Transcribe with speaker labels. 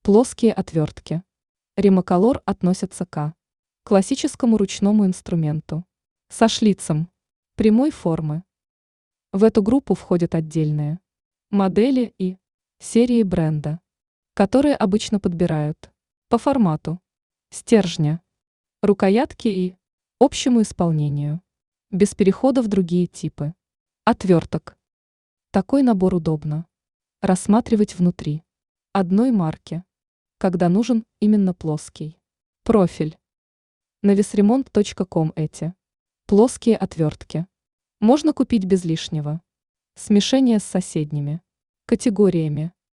Speaker 1: Плоские отвертки. Римоколор относятся к классическому ручному инструменту со шлицем прямой формы. В эту группу входят отдельные модели и серии бренда, которые обычно подбирают по формату стержня, рукоятки и общему исполнению, без перехода в другие типы отверток. Такой набор удобно рассматривать внутри одной марки, когда нужен именно плоский профиль. На весремонт.ком эти плоские отвертки можно купить без лишнего смешения с соседними категориями.